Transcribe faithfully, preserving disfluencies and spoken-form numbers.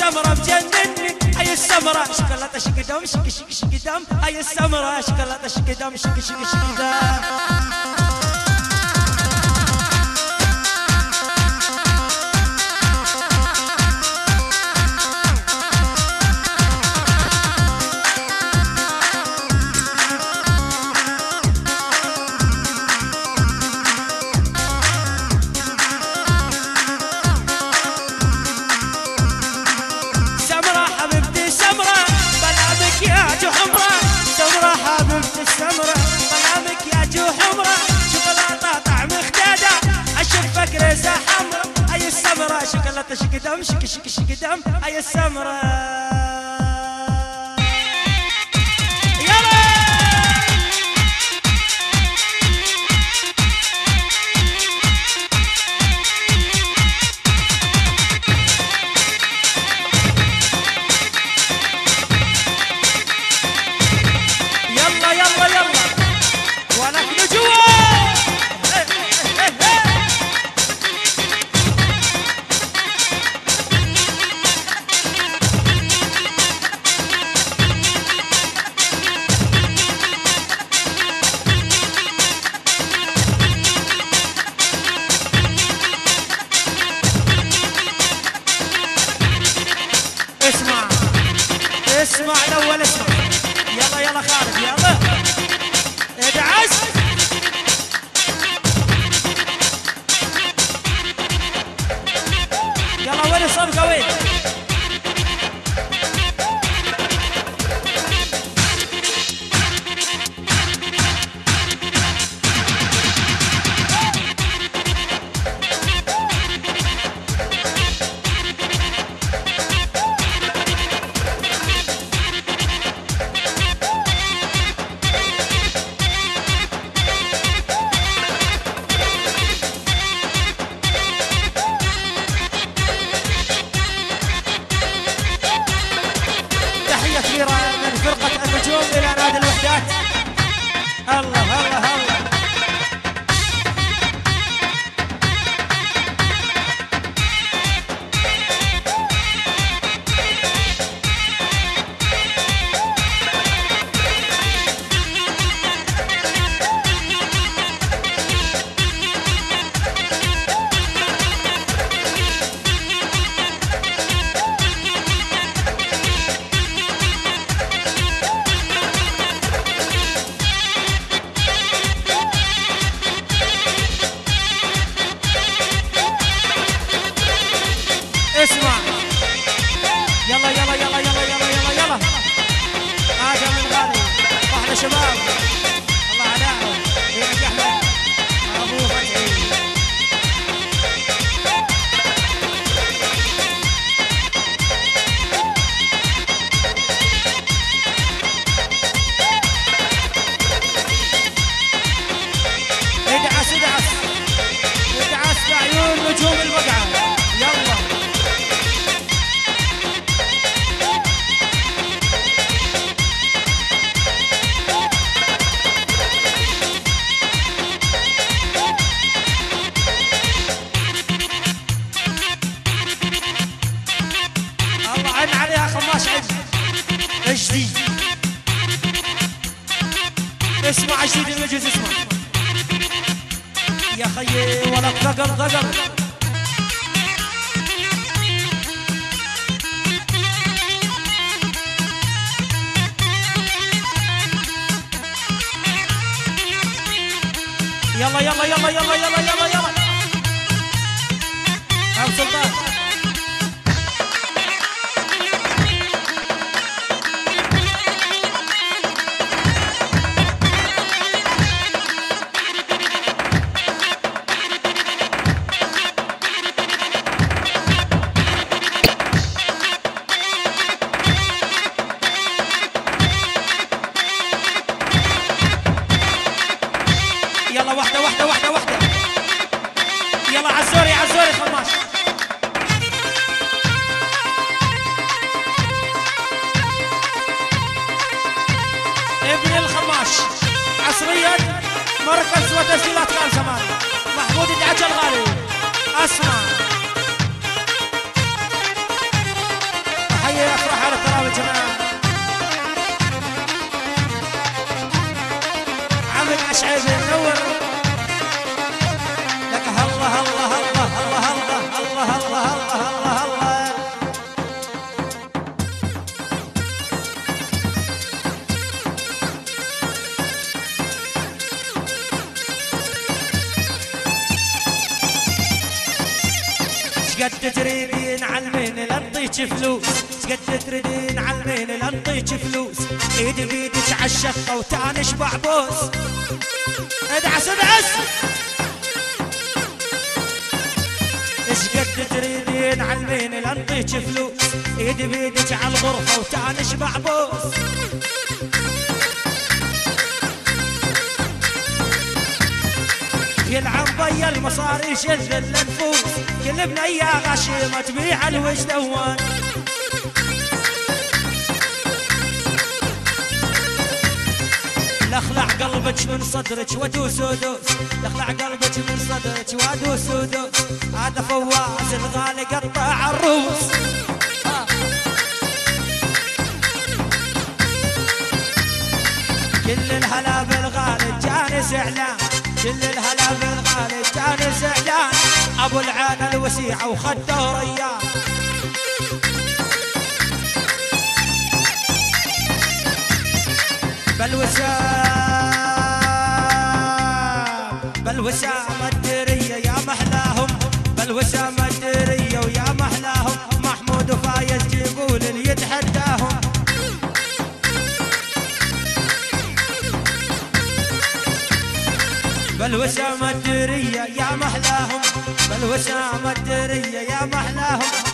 السمرة مجنني هاي السمرة شكلاتة شقدام شق شق شقدام هاي السمرة شكلاتة شقدام شق شق شقدام شكلاتة شقدام شك شك شقدام هاي السمرة يلا يلا يلا يلا ولك نجوى اسمع الاول اسمع يلا يلا خالد يلا ادعس يلا وين الصفقه وين من فرقة النجوم إلى نادي الوحدات الله الله الله اسمع يلا يلا يلا يلا يلا يلا يلا آدم الغالي واحنا شباب الله عليهم يا احمد ابو فتحي ادعس ادعس ادعس بعيون نجوم الوقعه يلا عين عليها خماس عين جديد اسمع جديد المجلس اسمع يا خيي ولك ذقر ذقر يلا يلا يلا يلا يلا يلا يلا ابو سلطان يلا واحدة واحدة واحدة واحدة يلا عزوري عزوري خماس ابن الخماش عصريا مركز وتسجيلات كان زمان محمود الدعجة الغالي اسمع شقد تريدين علمين لنطيك فلوس، شقد تريدين علمين لنطيك فلوس، ايدي بيدك عالشقة وتانش بعبوس. ادعس ادعس. شقد تريدين علمين لنطيك فلوس، ايدي بيدك عالغرفة وتانش بعبوس. يلعب بيا المصاري يشغل النفوس، كل بنية غشيمة تبيع الوجدوان. لاخلع قلبك من صدرك ودوس ودوس، لاخلع قلبك من صدرك ودوس ودوس. هذا فواز الغالي قطع الروس. كل الهلا بالغالي جاني زعلان، كل الهلا بالغالي جاني زعلان. ابو العين الوسيعة وخده ريان. بالوسام بالوسام الدرية يا محلاهم، بالوسام الدرية ويا محلاهم. محمود وفايز يقول اللي يتحداهم. بالوسام الدرية يا محلاهم، بالوسام الدرية يا محلاهم.